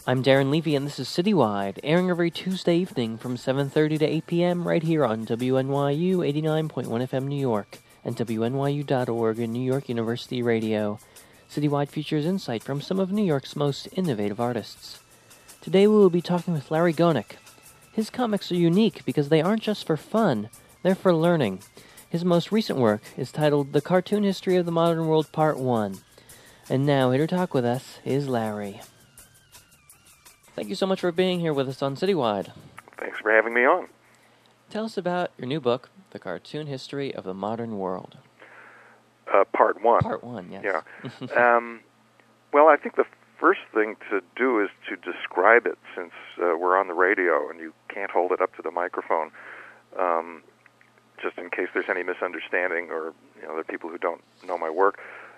I'm Darren Levy, and this is Citywide, airing every Tuesday evening from 7:30 to 8 p.m. right here on WNYU 89.1 FM New York and WNYU.org in New York University Radio. Citywide features insight from some of New York's most innovative artists. Today we will be talking with Larry Gonick. His comics are unique because they aren't just for fun, they're for learning. His most recent work is titled The Cartoon History of the Modern World Part 1. And now, here to talk with us is Larry. Thank you so much for being here with us on Citywide. Thanks for having me on. Tell us about your new book, The Cartoon History of the Modern World. Part 1. Part 1, yes. Yeah. Well, I think the first thing to do is to describe it, since we're on the radio and you can't hold it up to the microphone, just in case there's any misunderstanding or there are people who don't know my work.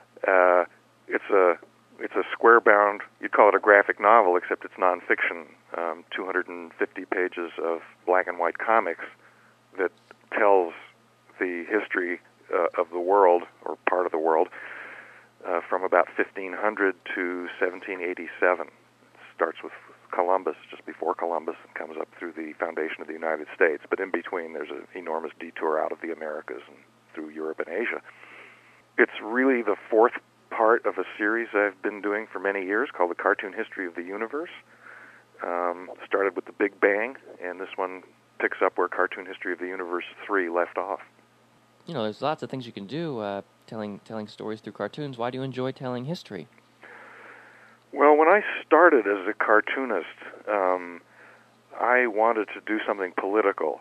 It's a square-bound, you'd call it a graphic novel, except it's nonfiction, 250 pages of black and white comics that tells the history of the world, or part of the world, from about 1500 to 1787. It starts with Columbus, just before Columbus, and comes up through the foundation of the United States. But in between, there's an enormous detour out of the Americas and through Europe and Asia. It's really the fourth part of a series I've been doing for many years called The Cartoon History of the Universe. Started with the Big Bang, and this one picks up where Cartoon History of the Universe 3 left off. There's lots of things you can do, telling stories through cartoons. Why do you enjoy telling history? Well, when I started as a cartoonist, I wanted to do something political.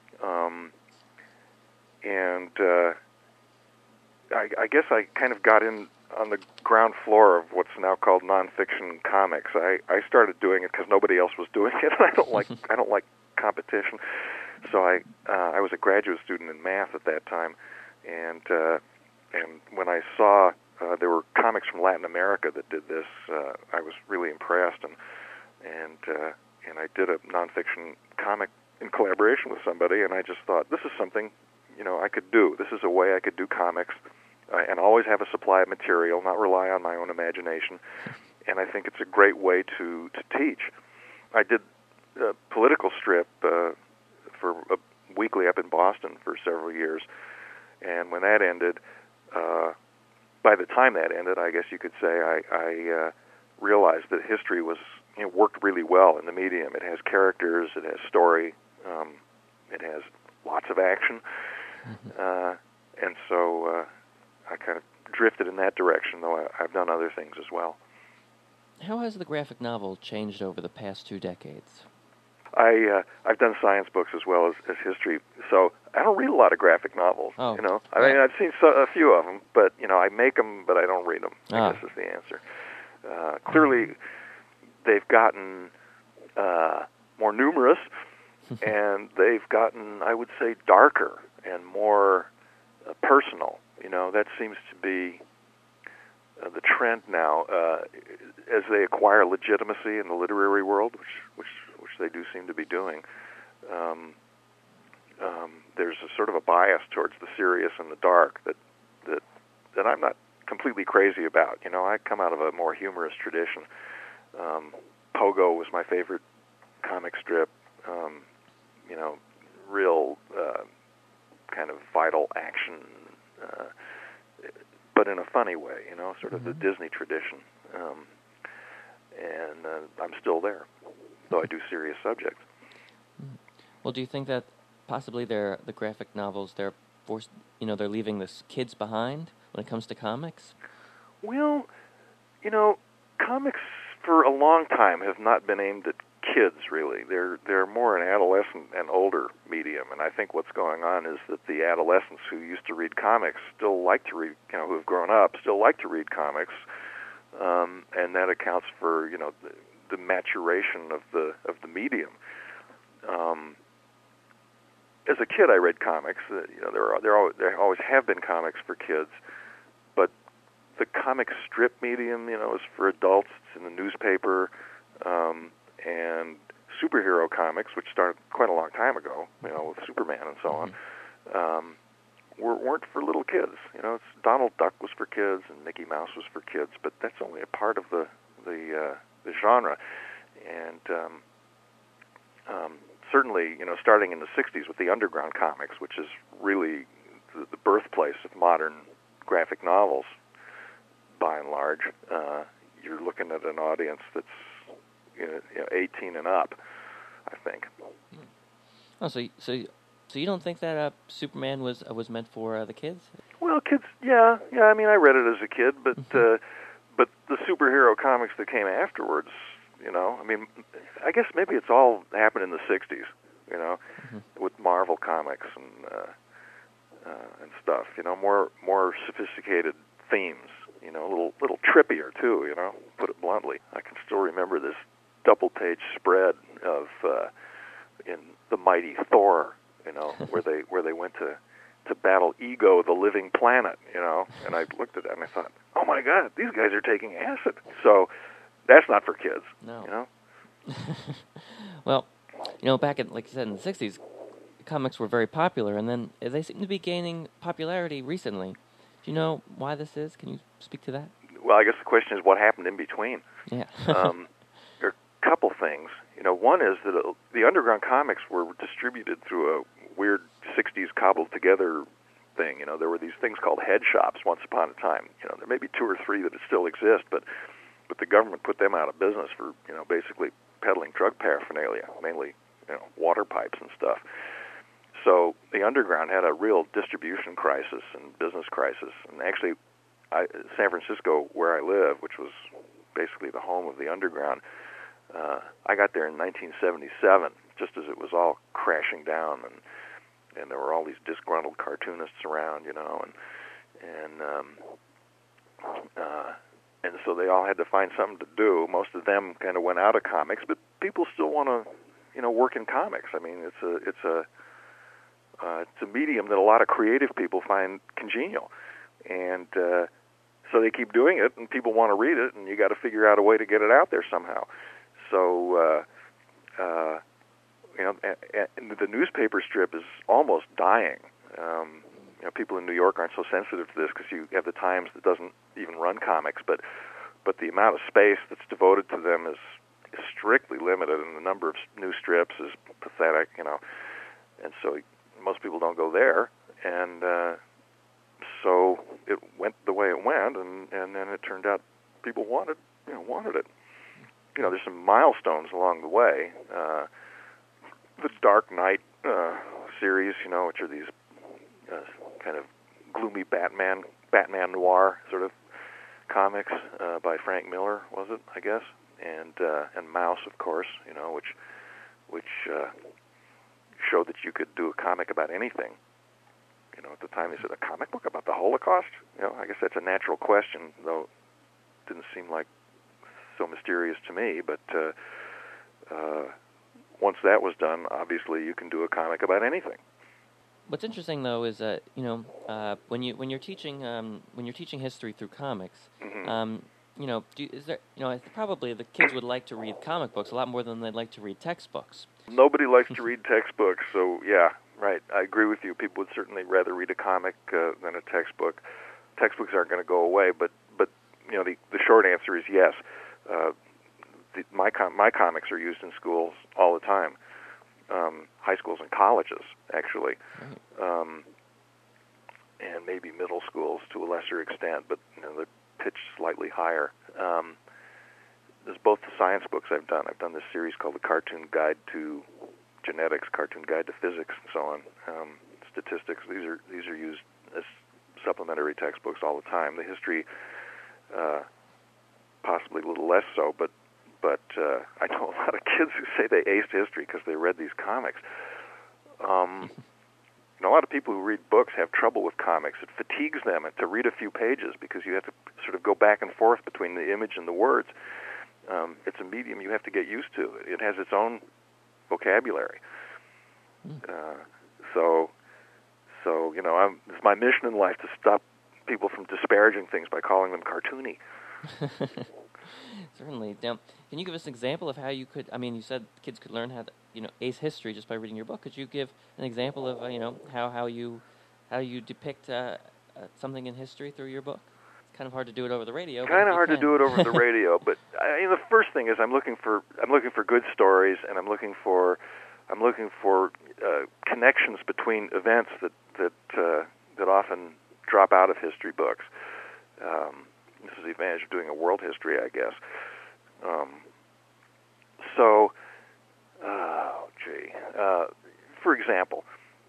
I guess I kind of got in on the ground floor of what's now called nonfiction comics. I started doing it because nobody else was doing it, and I don't like competition. So I was a graduate student in math at that time, and when I saw there were comics from Latin America that did this, I was really impressed, and I did a nonfiction comic in collaboration with somebody, and I just thought, this is something I could do. This is a way I could do comics and always have a supply of material, not rely on my own imagination. And I think it's a great way to teach. I did a political strip for a weekly up in Boston for several years, and when that ended, by the time that ended, I guess you could say, I realized that history was worked really well in the medium. It has characters, it has story, it has lots of action, and so I kind of drifted in that direction, though I've done other things as well. How has the graphic novel changed over the past 2 decades? I've done science books as well as history, so I don't read a lot of graphic novels. Oh, I mean, I've seen a few of them, but I make them, but I don't read them. I guess is the answer. Clearly, they've gotten more numerous, and they've gotten, I would say, darker and more personal. That seems to be the trend now, as they acquire legitimacy in the literary world, which they do seem to be doing. There's a sort of a bias towards the serious and the dark that I'm not completely crazy about. I come out of a more humorous tradition. Pogo was my favorite comic strip. Real kind of vital action, but in a funny way. Sort of the Disney tradition. And I'm still there, though I do serious subjects. Well, do you think that possibly the graphic novels, they're leaving the kids behind when it comes to comics? Well, comics for a long time have not been aimed at kids, really. They're more an adolescent and older medium, and I think what's going on is that the adolescents who used to read comics still like to read, who have grown up, still like to read comics, and that accounts for, the maturation of the medium. As a kid, I read comics. There always have been comics for kids, but the comic strip medium, is for adults. It's in the newspaper, and superhero comics, which started quite a long time ago, with Superman and so on, weren't for little kids. Donald Duck was for kids and Mickey Mouse was for kids, but that's only a part of the genre. And certainly, starting in the 60s with the Underground comics, which is really the birthplace of modern graphic novels, by and large, you're looking at an audience that's 18 and up, I think. Oh, so you don't think that Superman was meant for the kids? Well, kids, yeah. I mean, I read it as a kid, but but the superhero comics that came afterwards, I mean, I guess maybe it's all happened in the 60s, with Marvel comics and stuff, more sophisticated themes, a little trippier too, put it bluntly. I can still remember this double-page spread of in The Mighty Thor, where they went to battle Ego, the living planet, and I looked at that and I thought, oh my God, these guys are taking acid. So that's not for kids, No. Well, back in, like you said, in the 60s, comics were very popular, and then they seem to be gaining popularity recently. Do you know why this is? Can you speak to that? Well, I guess the question is what happened in between. Yeah. There are a couple things. One is that the Underground comics were distributed through a weird 60s cobbled together thing. There were these things called head shops once upon a time. There may be 2 or 3 that still exist, but the government put them out of business for, basically peddling drug paraphernalia, mainly, water pipes and stuff. So the Underground had a real distribution crisis and business crisis. And actually, San Francisco, where I live, which was basically the home of the Underground, I got there in 1977, just as it was all crashing down, and there were all these disgruntled cartoonists around, and so they all had to find something to do. Most of them kind of went out of comics, but people still want to, work in comics. I mean, it's a medium that a lot of creative people find congenial, and so they keep doing it, and people want to read it, and you got to figure out a way to get it out there somehow. So, and the newspaper strip is almost dying. People in New York aren't so sensitive to this because you have the Times that doesn't even run comics, but the amount of space that's devoted to them is strictly limited, and the number of new strips is pathetic, and so most people don't go there, and so it went the way it went, and then it turned out people wanted it. There's some milestones along the way. The Dark Knight series, which are these kind of gloomy Batman noir sort of comics by Frank Miller, was it? I guess, and Mouse, of course, which showed that you could do a comic about anything. At the time they said, a comic book about the Holocaust? I guess that's a natural question, though it didn't seem like so mysterious to me, but once that was done, obviously you can do a comic about anything. What's interesting, though, is that when you're teaching history through comics, is there probably the kids would like to read comic books a lot more than they'd like to read textbooks. Nobody likes to read textbooks, so yeah, right. I agree with you. People would certainly rather read a comic than a textbook. Textbooks aren't going to go away, but the short answer is yes. My comics are used in schools all the time, high schools and colleges, actually, and maybe middle schools to a lesser extent, but they're pitched slightly higher. There's both the science books I've done. I've done this series called The Cartoon Guide to Genetics, Cartoon Guide to Physics, and so on. Statistics. These are used as supplementary textbooks all the time. The history, possibly a little less so, but I know a lot of kids who say they aced history because they read these comics. A lot of people who read books have trouble with comics. It fatigues them to read a few pages because you have to sort of go back and forth between the image and the words. It's a medium you have to get used to. It has its own vocabulary. So it's my mission in life to stop people from disparaging things by calling them cartoony. Certainly. Now, can you give us an example of how you could? I mean, you said kids could learn how to, ace history just by reading your book. Could you give an example of, how you depict something in history through your book? kind of hard to do it over the radio. Kind of hard to do it over the radio, but the first thing is I'm looking for good stories, and I'm looking for connections between events that often drop out of history books. This is the advantage of doing a world history, I guess. For example,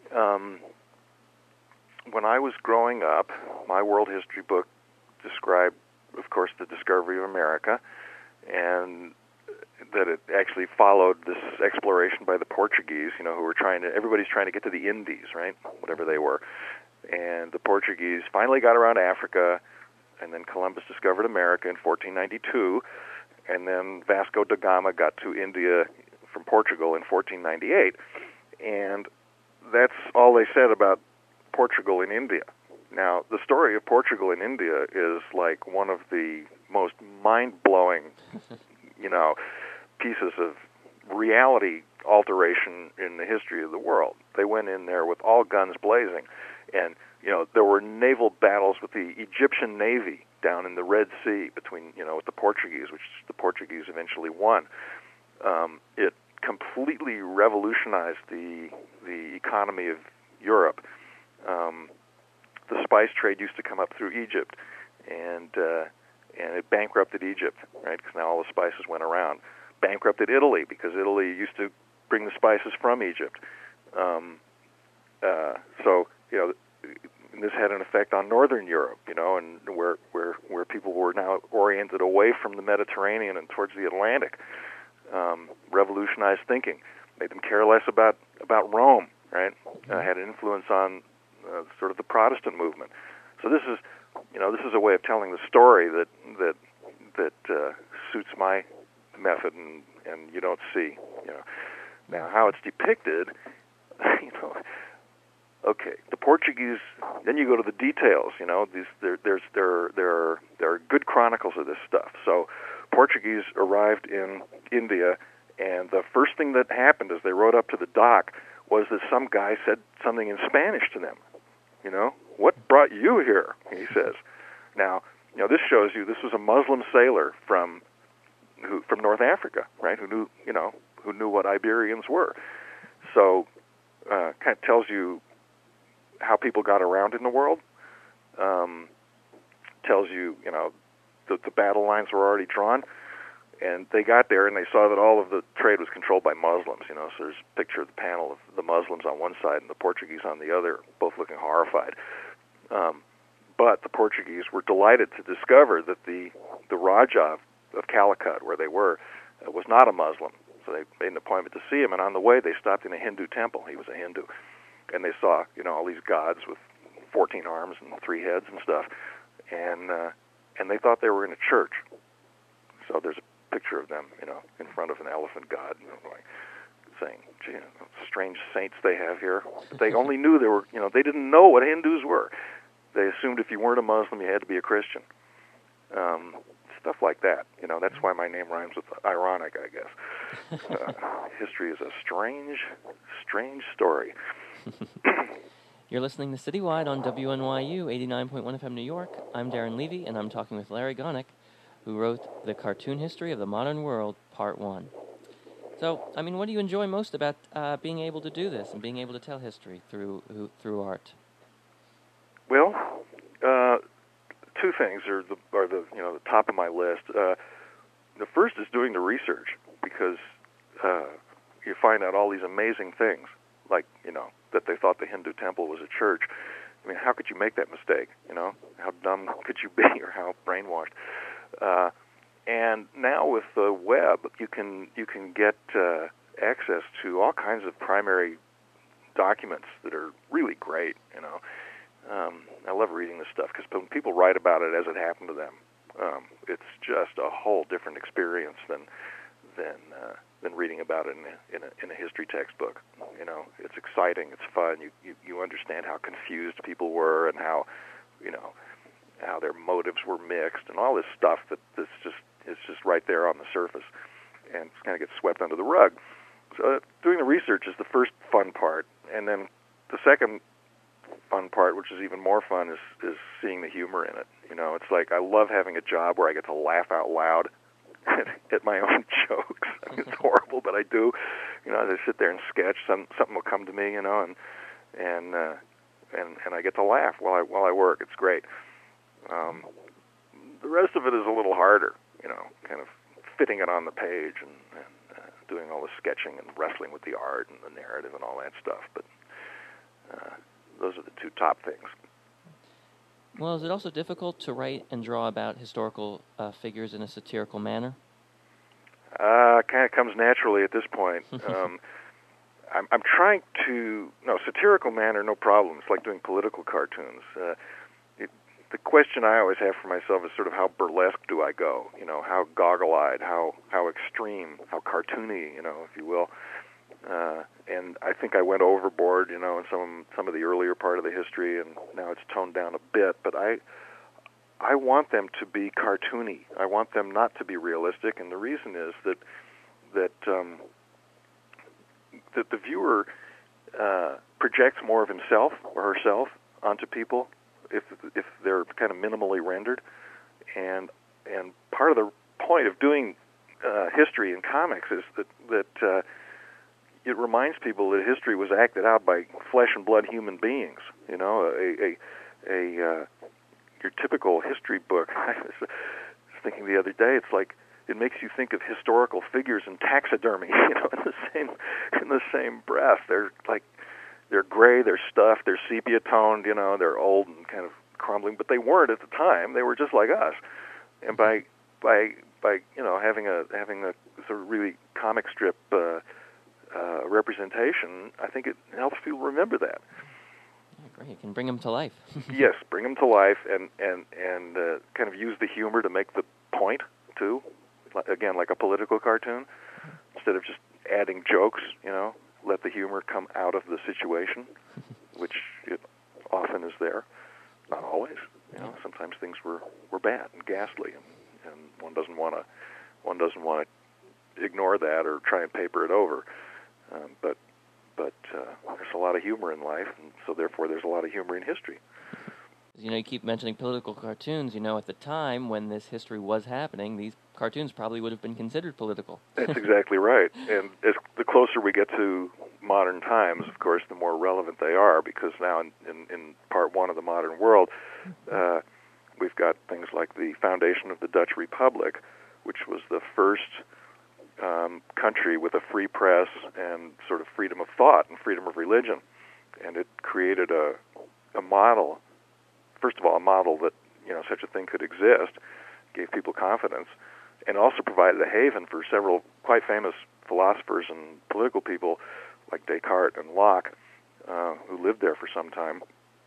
when I was growing up, my world history book described, of course, the discovery of America, and that it actually followed this exploration by the Portuguese, who were everybody's trying to get to the Indies, right? Whatever they were. And the Portuguese finally got around Africa, and then Columbus discovered America in 1492, and then Vasco da Gama got to India from Portugal in 1498. And that's all they said about Portugal and India. Now, the story of Portugal and India is like one of the most mind-blowing, pieces of reality alteration in the history of the world. They went in there with all guns blazing, and there were naval battles with the Egyptian Navy down in the Red Sea between with the Portuguese, which the Portuguese eventually won. It completely revolutionized the economy of Europe. The spice trade used to come up through Egypt, and it bankrupted Egypt, right? Because now all the spices went around. Bankrupted Italy because Italy used to bring the spices from Egypt. This had an effect on Northern Europe, and where people were now oriented away from the Mediterranean and towards the Atlantic. Revolutionized thinking, made them care less about Rome, right? Had an influence on sort of the Protestant movement. So this is a way of telling the story that suits my method, and you don't see, Now, how it's depicted, okay, the Portuguese. Then you go to the details. There are good chronicles of this stuff. So, Portuguese arrived in India, and the first thing that happened as they rode up to the dock was that some guy said something in Spanish to them. What brought you here? He says. Now, this shows you this was a Muslim sailor from North Africa, right? Who knew what Iberians were. So, kind of tells you how people got around in the world. Tells you, the battle lines were already drawn, and they got there and they saw that all of the trade was controlled by Muslims. So there's a picture of the panel of the Muslims on one side and the Portuguese on the other, both looking horrified. But the Portuguese were delighted to discover that the Raja of Calicut, where they were, was not a Muslim. So they made an appointment to see him, and on the way they stopped in a Hindu temple. He was a Hindu. And they saw, all these gods with 14 arms and 3 heads and stuff. And they thought they were in a church. So there's a picture of them, in front of an elephant god, saying, gee, strange saints they have here. But they only knew they didn't know what Hindus were. They assumed if you weren't a Muslim, you had to be a Christian. Stuff like that. That's why my name rhymes with ironic, I guess. History is a strange, strange story. You're listening to Citywide on WNYU 89.1 FM New York. I'm Darren Levy, and I'm talking with Larry Gonick, who wrote The Cartoon History of the Modern World, Part 1. So, what do you enjoy most about being able to do this and being able to tell history through art? Well, two things are the top of my list. The first is doing the research, because you find out all these amazing things, like that they thought the Hindu temple was a church. How could you make that mistake? How dumb could you be, or how brainwashed? And now with the web, you can get access to all kinds of primary documents that are really great. I love reading this stuff, because when people write about it as it happened to them, it's just a whole different experience than reading about it in a history textbook. It's exciting, it's fun. You understand how confused people were, and how their motives were mixed, and all this stuff it's just right there on the surface, and it kind of gets swept under the rug. So doing the research is the first fun part, and then the second fun part, which is even more fun, is seeing the humor in it. You know, it's like I love having a job where I get to laugh out loud at my own jokes. I mean, it's horrible, but I do. You know, I sit there and sketch. Something will come to me, you know, and I get to laugh while I work. It's great. The rest of it is a little harder, you know, kind of fitting it on the page and doing all the sketching and wrestling with the art and the narrative and all that stuff. But those are the two top things. Well, is it also difficult to write and draw about historical figures in a satirical manner? Kind of comes naturally at this point. I'm trying to, satirical manner, no problem. It's like doing political cartoons. The question I always have for myself is sort of how burlesque do I go? You know, how goggle-eyed, how extreme, how cartoony, you know, if you will. And I think I went overboard, you know, in some of the earlier part of the history, and now it's toned down a bit. But I want them to be cartoony. I want them not to be realistic, and the reason is that the viewer projects more of himself or herself onto people if they're kind of minimally rendered, and part of the point of doing history in comics is that it reminds people that history was acted out by flesh and blood human beings. You know, your typical history book. I was thinking the other day, it's like it makes you think of historical figures in taxidermy. You know, in the same breath. They're gray, they're stuffed, they're sepia toned. You know, they're old and kind of crumbling, but they weren't at the time. They were just like us. And by you know having a sort of really comic strip representation, I think it helps people remember that. Great, you can bring them to life. Yes, bring them to life, and kind of use the humor to make the point too. Again, like a political cartoon, instead of just adding jokes. You know, let the humor come out of the situation, which it often is there. Not always. You know, sometimes things were bad and ghastly, and one doesn't want to ignore that or try and paper it over. But there's a lot of humor in life, and so therefore there's a lot of humor in history. You know, you keep mentioning political cartoons. You know, at the time when this history was happening, these cartoons probably would have been considered political. That's exactly right. And the closer we get to modern times, of course, the more relevant they are, because now in part one of the modern world, we've got things like the foundation of the Dutch Republic, which was the first country with a free press and sort of freedom of thought and freedom of religion. And it created a model, first of all, a model that, you know, such a thing could exist, gave people confidence, and also provided a haven for several quite famous philosophers and political people like Descartes and Locke, who lived there for some time,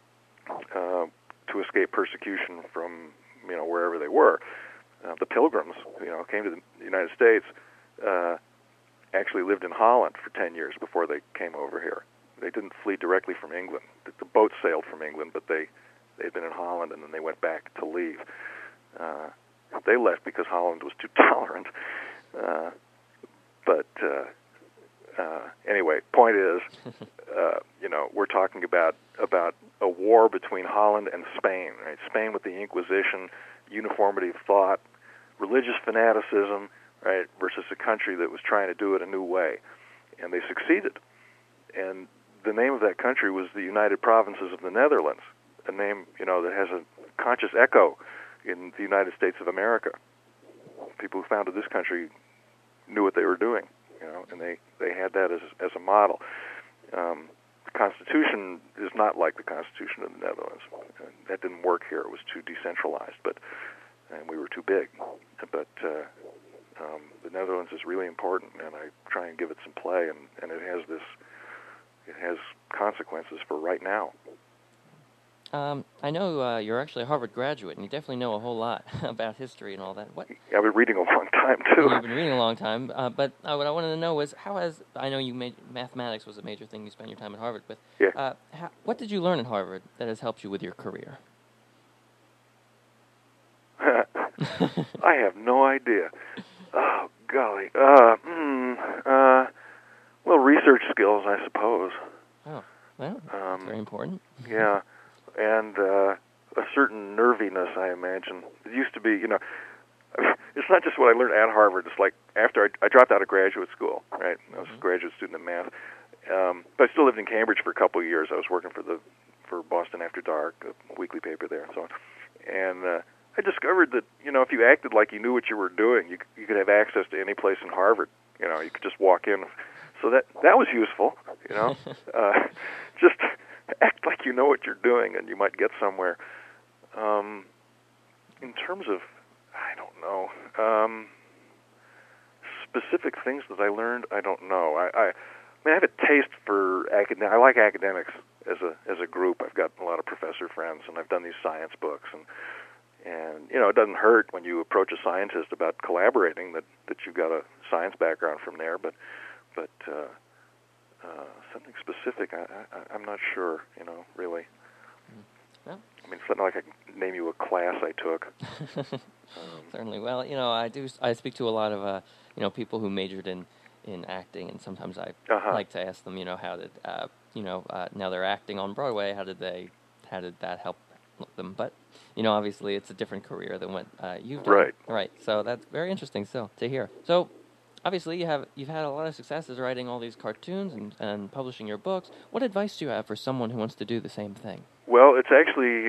to escape persecution from, you know, wherever they were. The Pilgrims, you know, came to the United States, actually lived in Holland for 10 years before they came over here. They didn't flee directly from England. The boat sailed from England, but they'd been in Holland, and then they went back to leave. They left because Holland was too tolerant. Anyway, point is, you know, we're talking about a war between Holland and Spain, right? Spain with the Inquisition, uniformity of thought, religious fanaticism, right, versus a country that was trying to do it a new way. And they succeeded. And the name of that country was the United Provinces of the Netherlands, a name, you know, that has a conscious echo in the United States of America. People who founded this country knew what they were doing, you know, and they had that as a model. The Constitution is not like the Constitution of the Netherlands. That didn't work here. It was too decentralized, and we were too big. But the Netherlands is really important, and I try and give it some play, and it has consequences for right now. I know you're actually a Harvard graduate, and you definitely know a whole lot about history and all that. What? Yeah, I've been reading a long time, too. You've been reading a long time, but what I wanted to know was, I know you made mathematics was a major thing you spent your time at Harvard with. Yeah. What did you learn at Harvard that has helped you with your career? I have no idea. Oh, golly. Well, research skills, I suppose. Oh, well, very important. Yeah. And a certain nerviness, I imagine. It used to be, I mean, it's not just what I learned at Harvard. It's like after I dropped out of graduate school, right? I was a graduate student in math. But I still lived in Cambridge for a couple of years. I was working for Boston After Dark, a weekly paper there, and so on. And I discovered that, if you acted like you knew what you were doing, you could have access to any place in Harvard. You could just walk in. So that was useful, Just act like you know what you're doing, and you might get somewhere. In terms of, I don't know, specific things that I learned, I don't know. I mean, I have a taste for I like academics as a group. I've got a lot of professor friends, and I've done these science books, and it doesn't hurt when you approach a scientist about collaborating that you've got a science background from there, but something specific, I'm not sure, really. Well, I mean, it's not like I can name you a class I took. Certainly. Well, I speak to a lot of people who majored in acting, and sometimes I like to ask them, how did now they're acting on Broadway, how did that help them? But obviously it's a different career than what you've done. Right. So that's very interesting still to hear. So obviously you've had a lot of successes writing all these cartoons and publishing your books. What advice do you have for someone who wants to do the same thing? Well, it's actually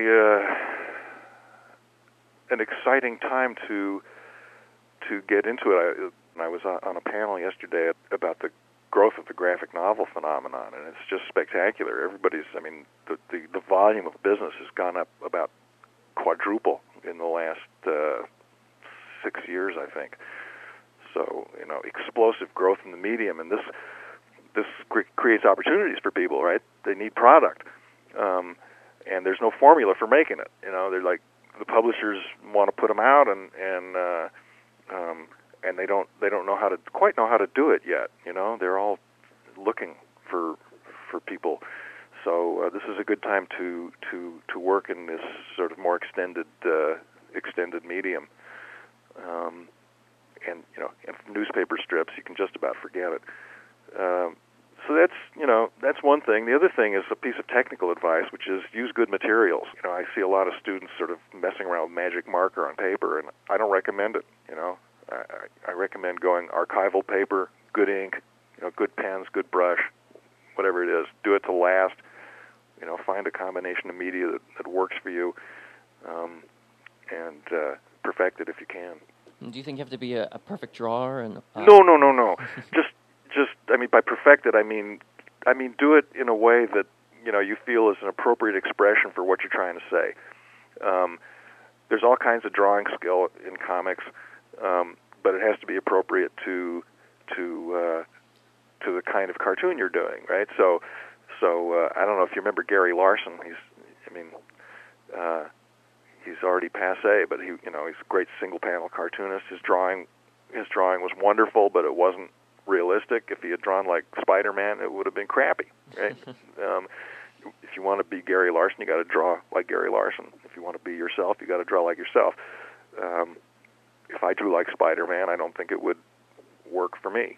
an exciting time to get into it. I was on a panel yesterday about the growth of the graphic novel phenomenon, and it's just spectacular. The volume of business has gone up about quadruple in the last 6 years, I think. So, explosive growth in the medium, and this creates opportunities for people, right? They need product, and there's no formula for making it. They're like, the publishers want to put them out, and they don't quite know how to do it yet. They're all looking for people. So this is a good time to work in this sort of more extended medium. And newspaper strips, you can just about forget it. So that's one thing. The other thing is a piece of technical advice, which is use good materials. I see a lot of students sort of messing around with magic marker on paper, and I don't recommend it. I recommend going archival paper, good ink, good pens, good brush, whatever it is. Do it to last. Find a combination of media that works for you, and perfect it if you can. Do you think you have to be a perfect drawer? No. just by perfect it, I mean do it in a way that you feel is an appropriate expression for what you're trying to say. There's all kinds of drawing skill in comics, but it has to be appropriate to the kind of cartoon you're doing, right? So I don't know if you remember Gary Larson. He's already passé, but he's a great single panel cartoonist. His drawing was wonderful, but it wasn't realistic. If he had drawn like Spider-Man, it would have been crappy, right? If you want to be Gary Larson, you got to draw like Gary Larson. If you want to be yourself, you got to draw like yourself. If I drew like Spider-Man, I don't think it would work for me,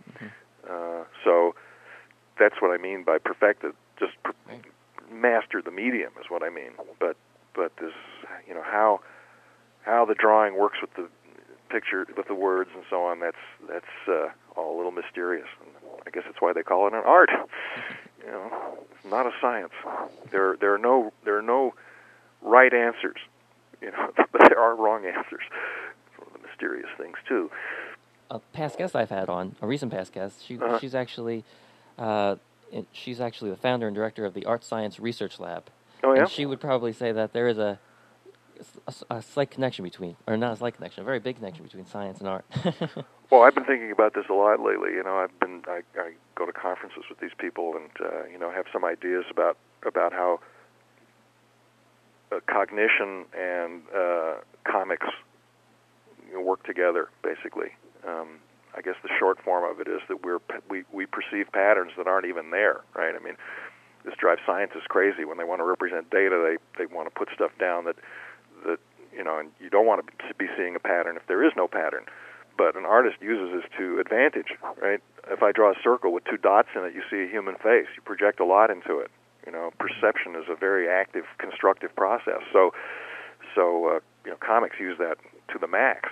So that's what I mean by perfected. Just master the medium is what I mean. But this, how the drawing works with the picture, with the words and so on, that's all a little mysterious. And I guess that's why they call it an art. It's not a science. There are no right answers, but there are wrong answers. It's one of the mysterious things too. A past guest I've had on, a recent past guest, she's actually the founder and director of the Art Science Research Lab. Oh, yeah? And she would probably say that there is a slight connection between, or not a slight connection, a very big connection between science and art. Well, I've been thinking about this a lot lately. I go to conferences with these people and have some ideas about how cognition and comics work together, basically. I guess the short form of it is that we perceive patterns that aren't even there, right? This drives scientists crazy when they want to represent data. They want to put stuff down that and you don't want to be seeing a pattern if there is no pattern. But an artist uses this to advantage, right? If I draw a circle with two dots in it, you see a human face. You project a lot into it, perception is a very active, constructive process. So comics use that to the max.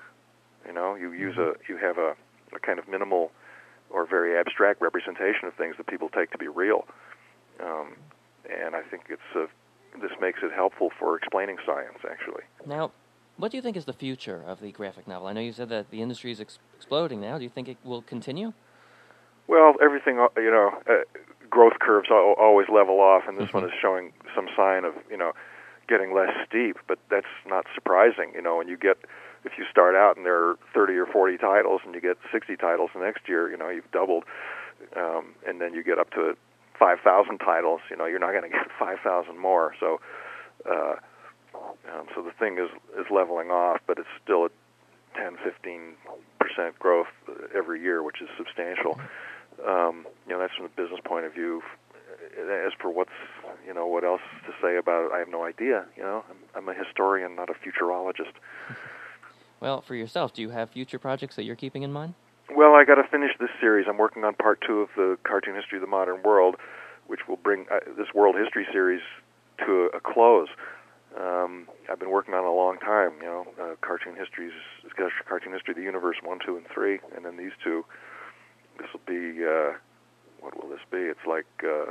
You have a kind of minimal or very abstract representation of things that people take to be real, and I think this makes it helpful for explaining science, actually. Now, what do you think is the future of the graphic novel? I know you said that the industry is exploding now. Do you think it will continue? Well, everything, growth curves always level off, and this one is showing some sign of, getting less steep, but that's not surprising. When if you start out and there are 30 or 40 titles and you get 60 titles the next year, you've doubled, and then you get up to 5,000 titles, you're not going to get 5,000 more. So the thing is leveling off, but it's still at 10-15% growth every year, which is substantial. That's from the business point of view. As for what else to say about it, I have no idea. I'm a historian, not a futurologist. Well, for yourself, do you have future projects that you're keeping in mind? Well, I got to finish this series. I'm working on part 2 of the Cartoon History of the Modern World, which will bring this World History series to a close. I've been working on it a long time. Cartoon History of the Universe 1, 2, and 3, and then these two. This will be what will this be? It's like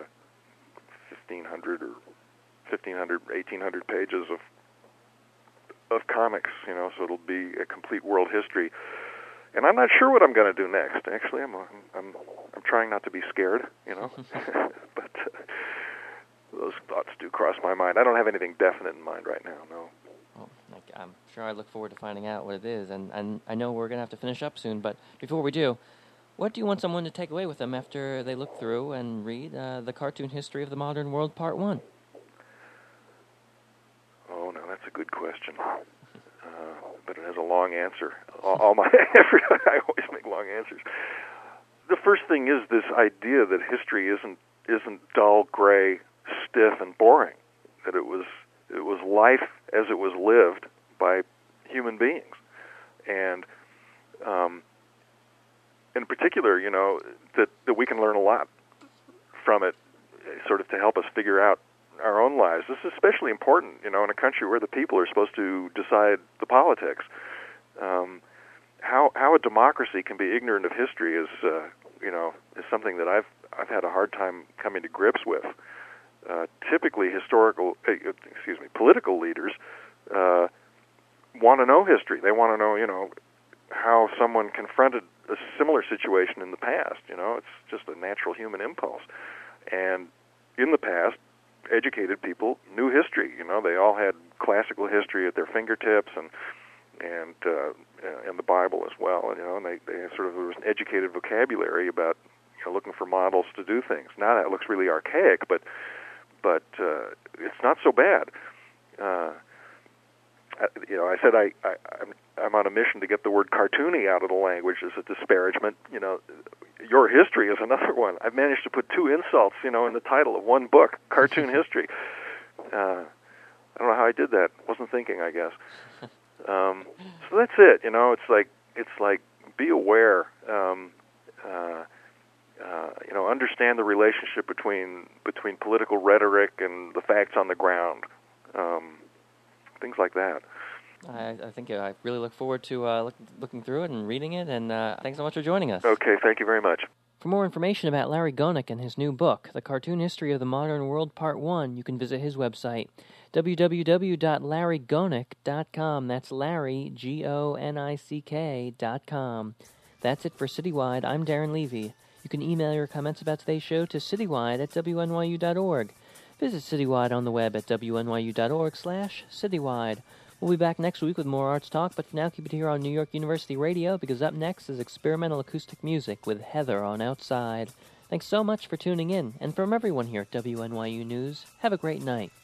1,500 or 1,800 pages of comics. So it'll be a complete world history. And I'm not sure what I'm going to do next. Actually, I'm trying not to be scared, but those thoughts do cross my mind. I don't have anything definite in mind right now. No. Well, I'm sure I look forward to finding out what it is, and I know we're going to have to finish up soon. But before we do, what do you want someone to take away with them after they look through and read the Cartoon History of the Modern World Part 1? Oh, no, that's a good question. But it has a long answer. I always make long answers. The first thing is this idea that history isn't dull, gray, stiff, and boring. That it was life as it was lived by human beings, and in particular, that we can learn a lot from it, sort of to help us figure out our own lives. This is especially important, in a country where the people are supposed to decide the politics. How a democracy can be ignorant of history is something that I've had a hard time coming to grips with. Typically, political leaders want to know history. They want to know, how someone confronted a similar situation in the past. It's just a natural human impulse. And in the past, educated people knew history. They all had classical history at their fingertips, and the Bible as well. And they sort of, there was an educated vocabulary about looking for models to do things. Now that looks really archaic, but it's not so bad. I said I'm on a mission to get the word cartoony out of the language as a disparagement. Your history is another one. I've managed to put 2 insults, in the title of one book, Cartoon History. I don't know how I did that. Wasn't thinking, I guess. So that's it. It's like be aware. Understand the relationship between political rhetoric and the facts on the ground. Things like that. I think I really look forward to looking through it and reading it, and thanks so much for joining us. Okay, thank you very much. For more information about Larry Gonick and his new book, The Cartoon History of the Modern World Part 1, you can visit his website, www.larrygonick.com. That's Larry, Gonick.com. That's it for Citywide. I'm Darren Levy. You can email your comments about today's show to citywide@wnyu.org. Visit Citywide on the web at wnyu.org/citywide. We'll be back next week with more arts talk, but for now keep it here on New York University Radio, because up next is experimental acoustic music with Heather on Outside. Thanks so much for tuning in, and from everyone here at WNYU News, have a great night.